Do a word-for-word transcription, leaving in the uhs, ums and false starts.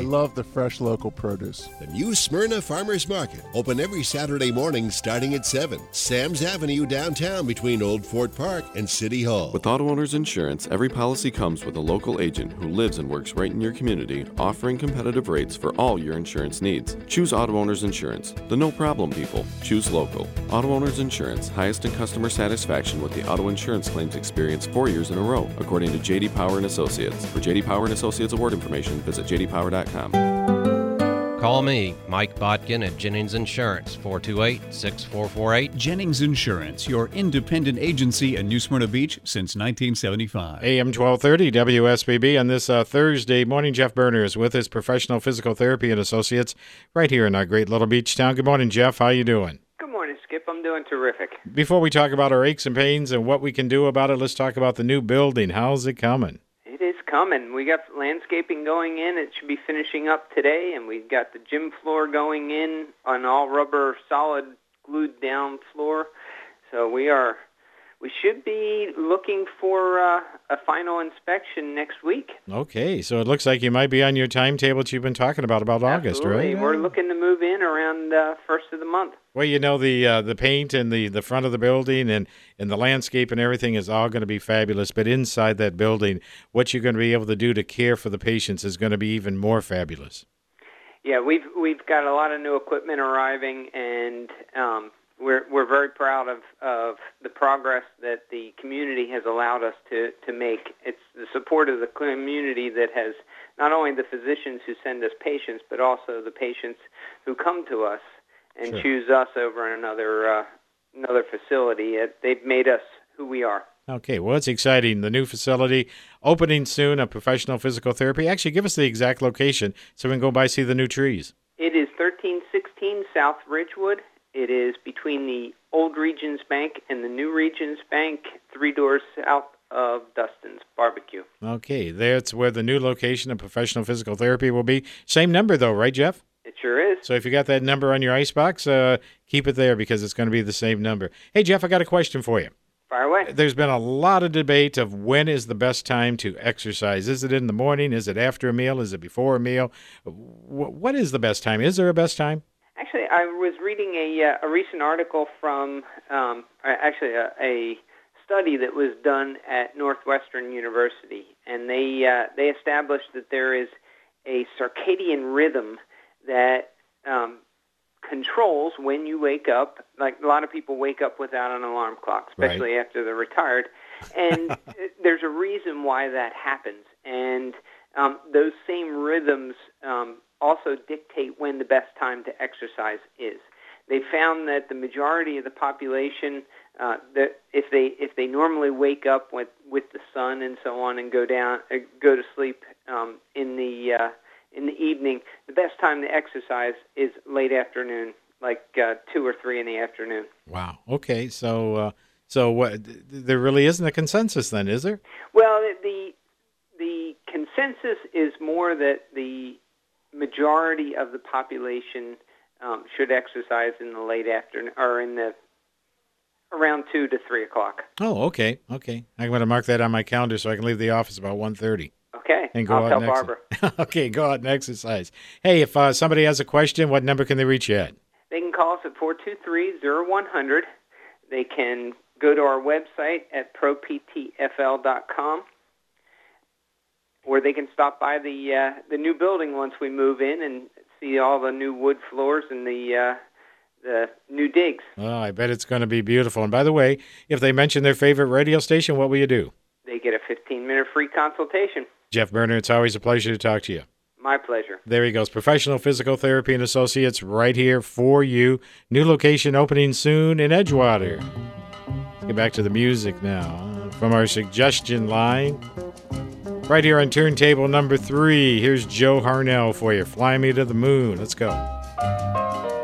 love the fresh local produce. The new Smyrna Farmers Market, open every Saturday morning starting at seven. Sam's Avenue downtown between Old Fort Park and City Hall. With Auto Owners Insurance, every policy comes with a local agent who lives and works right in your community, offering competitive rates for all your insurance needs. Choose Auto Owners Insurance, the no-problem people. Choose local. Auto Owners Insurance, highest in customer satisfaction with the auto insurance claims experience four years in a row, according to J D Power and Associates. For J D Power and Associates award information, visit j d power dot com. Call me, Mike Botkin at Jennings Insurance, four two eight, six four four eight. Jennings Insurance, your independent agency in New Smyrna Beach since nineteen seventy-five. A M twelve thirty W S B B on this uh, Thursday morning. Jeff Berner is with his Professional Physical Therapy and Associates right here in our great little beach town. Good morning, Jeff. How you doing? Good morning, Skip. I'm doing terrific. Before we talk about our aches and pains and what we can do about it, let's talk about the new building. How's it coming? It is coming. We got landscaping going in. It should be finishing up today, and we've got the gym floor going in on all rubber, solid, glued down floor. So we are, we should be looking for uh, a final inspection next week. Okay, so it looks like you might be on your timetable that you've been talking about, about August, Absolutely. right? We're looking to move in around uh, first of the month. Well, you know, the uh, the paint and the, the front of the building and, and the landscape and everything is all going to be fabulous. But inside that building, what you're going to be able to do to care for the patients is going to be even more fabulous. Yeah, we've we've got a lot of new equipment arriving, and um, we're we're very proud of, of the progress that the community has allowed us to, to make. It's the support of the community that has not only the physicians who send us patients, but also the patients who come to us and Sure. choose us over another uh, another facility. It, they've made us who we are. Okay, well, it's exciting. The new facility opening soon, a Professional Physical Therapy. Actually, give us the exact location so we can go by see the new trees. It is thirteen sixteen South Ridgewood. It is between the old Regions Bank and the new Regions Bank, three doors south of Dustin's Barbecue. Okay, that's where the new location of Professional Physical Therapy will be. Same number, though, right, Jeff? It sure is. So if you got that number on your icebox, uh, keep it there because it's going to be the same number. Hey, Jeff, I got a question for you. Fire away. There's been a lot of debate of when is the best time to exercise. Is it in the morning? Is it after a meal? Is it before a meal? W- what is the best time? Is there a best time? Actually, I was reading a, uh, a recent article from, um, actually, a, a study that was done at Northwestern University, and they uh, they established that there is a circadian rhythm that um, controls when you wake up. Like a lot of people wake up without an alarm clock, especially Right. after they're retired, and there's a reason why that happens. And um, those same rhythms um, also dictate when the best time to exercise is. They found that the majority of the population, uh, that if they if they normally wake up with, with the sun and so on and go down uh, go to sleep um, in the uh, in the evening, the best time to exercise is late afternoon, like uh, two or three in the afternoon. Wow. Okay. So, uh, so what? There really isn't a consensus then, is there? Well, the the consensus is more that the majority of the population um, should exercise in the late afternoon or in the around two to three o'clock. Oh, okay. Okay. I'm going to mark that on my calendar so I can leave the office about one thirty. Okay. And go I'll out tell and Barbara. exercise. Okay, go out and exercise. Hey, if uh, somebody has a question, what number can they reach you at? They can call us at four two three, zero one zero zero. They can go to our website at pro p t f l dot com, or they can stop by the uh, the new building once we move in and see all the new wood floors and the uh, the new digs. Oh, I bet it's going to be beautiful. And by the way, if they mention their favorite radio station, what will you do? They get a fifteen-minute free consultation. Jeff Berner, it's always a pleasure to talk to you. My pleasure. There he goes. Professional Physical Therapy and Associates right here for you. New location opening soon in Edgewater. Let's get back to the music now. From our suggestion line, right here on turntable number three, here's Joe Harnell for you. Fly Me to the Moon. Let's go.